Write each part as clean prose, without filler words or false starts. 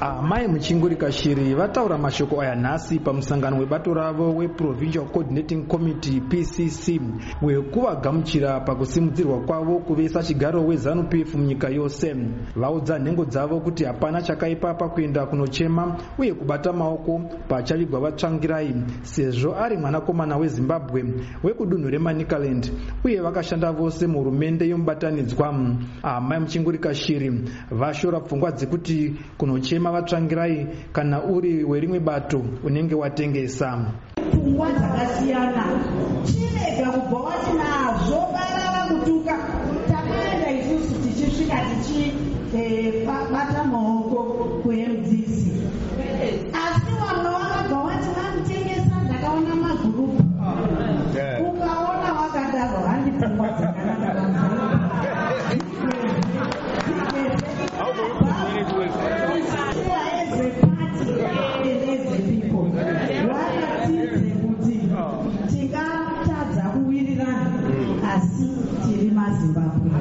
Amai Muchingurika Shiri vataura mashoko aya nhasi pamusangano webato ravo weProvincial Coordinating Committee PCC wekuvagamuchira pakusimudzirwa kwavo kuvesa chigaro weZANU-PF munyika yose. Vaudza nhengo dzavo kuti hapana chakaipa pakuenda kunochema uye kubata maoko pachavigwa vatsvangirai sezvo ari mwanakomana weZimbabwe wekudunhu reManicaland uye vakashanda vose muhurumende yomubatanidzwa. Amai Muchingurika Shiri vashora pfungwa dzekuti kunochema vatsvangirai kana uri werimwe bato unenge watengesa. Pfungwa dzakasiyana chirega kubva wati nazvo barara kutuka takaenda isusu tichisvika tichibata maoko kuMDC, asi vamwe vakabva wati vanotengesa. Ndakaona magurupu ukaona wakadaro handi pfungwa dzakanaka. Asi tiri maZimbabwe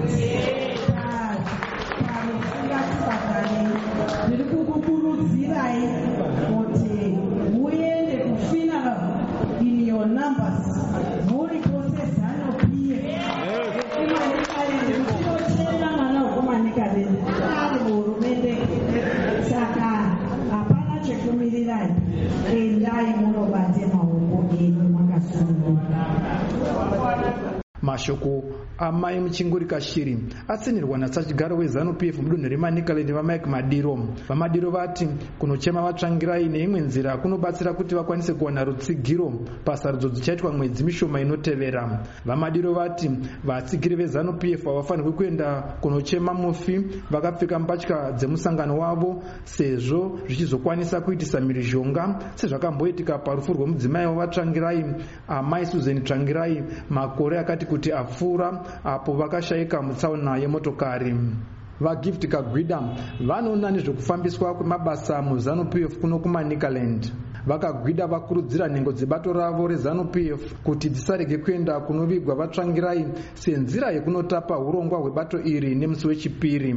ndiri kukukurudzirai kuti muende kufinal in your numbers muri kwose ZANU-PF kuManicaland kuchinochema mwana wekuManicaland ari muhurumende. Saka hapana chekumirirai, endai munobate maoko enyu makasununguka. Mashoko amai Muchingurika Shiri atsinirwa nasachigaro weZANU-PF mudunhu reManicaland vaMike Madiro. VaMadiro vati kunochema vatsvangirai neimwe nzira kunobatsira kuti vakwanise kuwana rutsigiro pasarudzo dzichaitwa mwedzi mishoma inotevera. VaMadiro vati vatsigiri veZANU-PF havafanirwi kuenda kunochema mufi vakapfeka mbatya dzemusangano wavo sezvo zvichizokwanisa kuitisa mhirizhonga sezvakamboitika parufu rwemudzimai wavatsvangirai amai Susan Tsvangirai makore akati kuti apfuura apo vakashayika mutsaona yemotokari. VaGift Kagwida vanoona nezvekufambiswa kwemabasa muZANU-PF kuno kuManicaland. Vakagwida vakurudzira nhengo dzebato ravo reZANU-PF kuti dzisarege kuenda kunovigwa vatsvangirai senzira yekunotapa urongwa hwebato iri nemusi wechipiri.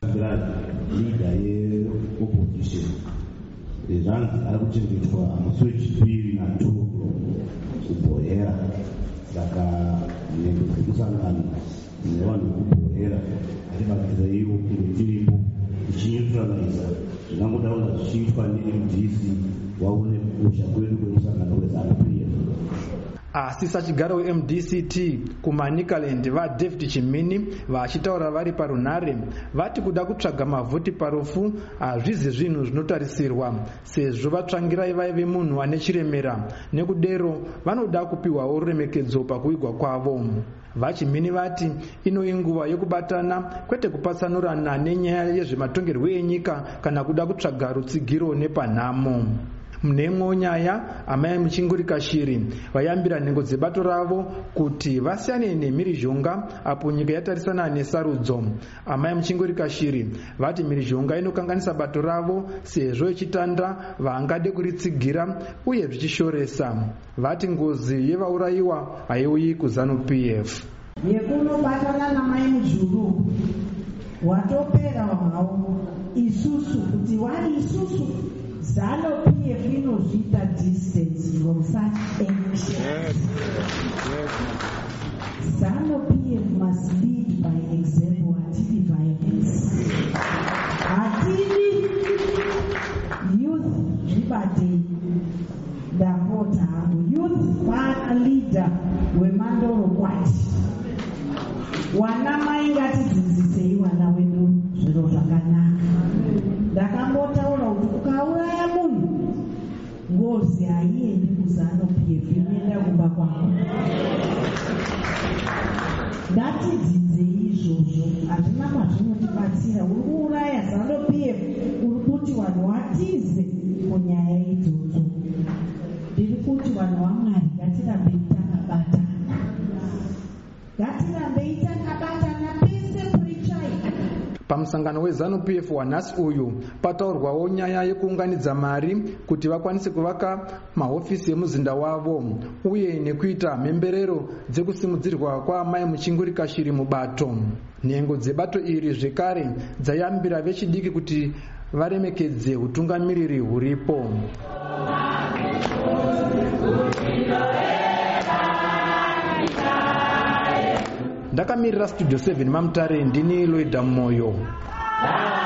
Zvanzi ari kuchengetwa musi wechipiri naTogo kuBhohera. Saka nhengo dzemusangano nevanhu vekubhohera atibatsira ivo kuti tiripo tichinyutraliza zvingangoda kunga zvichiitwa neMDC vaone kukosha kwedu kwemusangano weZANU-PF. Asi sachigaro weMDCT kuManicaland vaDavid Chimini vachitaura vari parunhare vati kuda kutsvaga mavhoti parufu hazvizi zvinhu zvinotarisirwa sezvo vatsvangirai vaive munhu ane chiremera, nekudero vanoda kupiwawo ruremekedzo pakuvigwa kwavo. VaChimini vati ino inguva yokubatana kwete kupatsanurana nenyaya yezvematongerwo enyika kana kuda kutsvaga rutsigiro nepanhamo. Mune nyaya amai Muchingurika Shiri vayambira nhengo dzebato ravo kuti vasiyane nemhirizhonga apo nyika yatarisana nesarudzo. Amai Muchingurika Shiri vati mhirizhonga inokanganisa bato ravo sezvo ichitanda vaangade kuritsigira uye zvichishoresa. Vati ngozi yevaurayiwa haiuyi kuZANU-PF. Yekunobatana namai Mujuru watopera havo isusu kuti wari isusu ZANU-PF inozviita distance from such action. ZANU-PF must lead by example. Hatidi violence, hatidi youth zvibate ndapota youth man leader weMandoro kwati wana mai ngatidzidzisei wana wedu zviro zvakanaka. Ndakambotaura kuti ukauraya munhu ngozi haiendi kuZANU-PF, inoenda kumba kwako. Ngatidzidzei izvozvo, hazvina mazvinotibatsira. Uri kuuraya ZANU-PF, uri kuti vanhu vatize kunyaya idzodzo. Ndiri kuti vanhu vaMwari ngatirambei takabatana, ngatirambei takabatana pese kurichaika. Pamusangano weZANU-PF wanhasi uyu pataurwawo nyaya yekuunganidza mari kuti vakwanise kuvaka mahofisi emuzinda wavo uye nekuita mhemberero dzekusimudzirwa kwaamai Muchingurika Shiri mubato. Nhengo dzebato iri zvekare dzayambira vechidiki kuti varemekedze utungamiriri huripo. Ndakamirira Studio 7 Mamutare, ndini Loida Moyo.